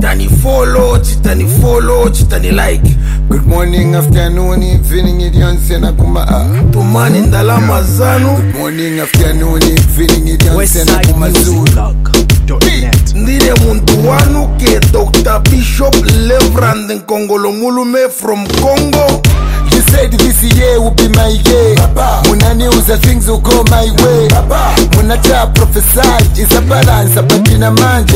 chitani follow, chitani like. Good morning, afternoon, evening, idionse na kuma Tumani ndalama zanu. Good morning, afternoon, evening, idionse na kuma zulu. Ndire muntu wanu ke Dr. Bishop Reverend Nkongolo Mulume from Congo. You said this year will be my year. Muna news that things will go my way. Muna cha prophesy is a balance but in a manje.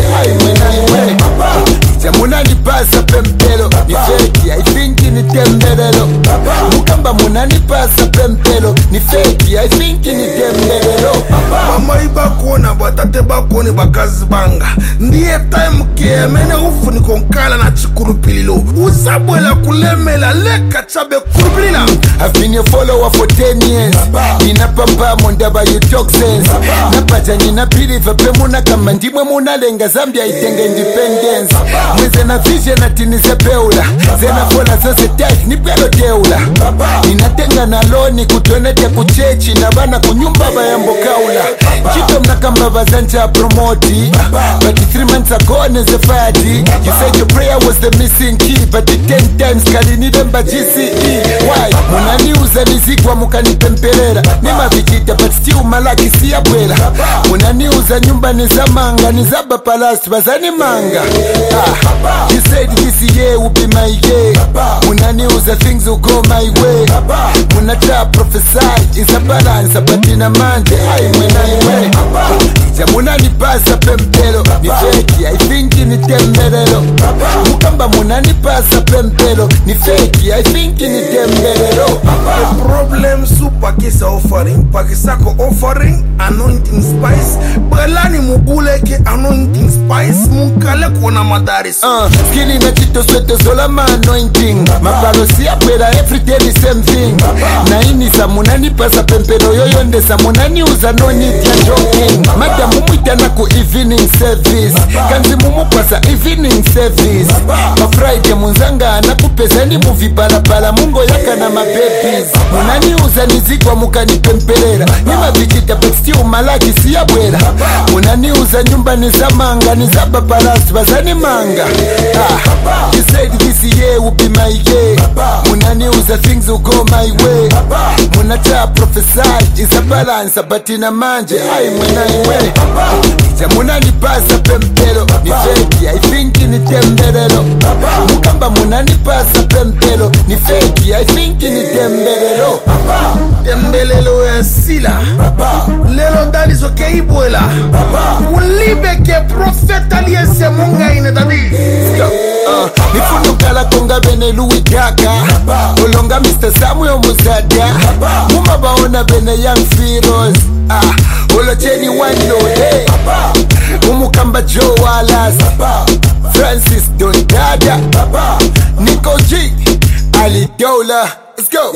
Muna ni pasa pempelo ni fake. I think ni tembelelo. Mukamba muna ni pasa pempelo ni fake. I think ni tembelelo. Mama ibakona batate bakoni bakazi banga. Ndiye time ke mene ufu ni konkala na chikurupililo. Usabwela kulemela leka chabe kurupilila. I've been your follower for 10 years. Nina pampa mondaba you talk sense. Napaja nina believe muna kama ndimwe muna lenga Zambia itenge independence. Mweze na vision ati nisepeula. Zena fola zose tight nipelo teula. Ninatenga na loni kutonete kuchechi na bana kunyumba bayambo kaula. Chito mnakamba bazanja promoti. But 3 months ago neze fadi. You said your prayer was the missing key. But 10 times kalinidemba GCE. Why? Munaniuza nizikwa mukanipemperera. Nima vijita but still malaki siya bwela. Munaniuza nyumba nizamanga. Nizaba palace bazani manga. You said this year will be my year. Munaniuza things will go my way. Munacha prophesy is a balance but in a manje. Munani pasa pempelo ni fake. I think ni tembelelo. Mukamba munani pasa pempelo ni fake. I think ni tembelelo. The problem super kisa offering. Pakisako offering anointing spice. Belani mubuleke anointing spice. Munkale kona madaris. Skili na chito swete sola ma anointing. Mabalo siya pwela every day the same thing. Na ini sa munani pasa pempelo yoyonde sa munani uza no need ya joking. Mada mumuita na ku evening service. Kanzi mumu pasa evening service. Ma Friday munzanga na kupezani movie balabala mungo yaka na mababies. Munani uza nizikwa mukani pempelera. Nima vijita but still malaki siya bwela. Munani uza nyumba nizamanga nizaba palace bazani manga. You said this year will be my year. Munani uza things will go my way. Munacha prophesy is a balance but in a manje. Munani pasa pempelo ni fake. I think ni tembelelo. Mukamba munani pasa pempelo ni fake. I think ni tembelelo. Tembelelo ya sila. Lelo dali so ke ibuela. Ulibe ke profeta liese munga ine dadi. Nifuno kala konga bene Louis Gaka. Olonga Mr. Samuel Muzada. Muma baona bene Young Feroz. Olo Jenny Wando. Hey. Umukamba Joe Wallace. Francis Don Dada. Nico G. Ali Dola. Let's go.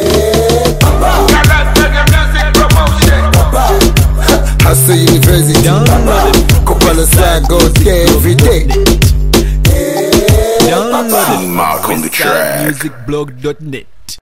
Hustle University. Kopala side go there every day. Download Mark on the track. musicblog.net.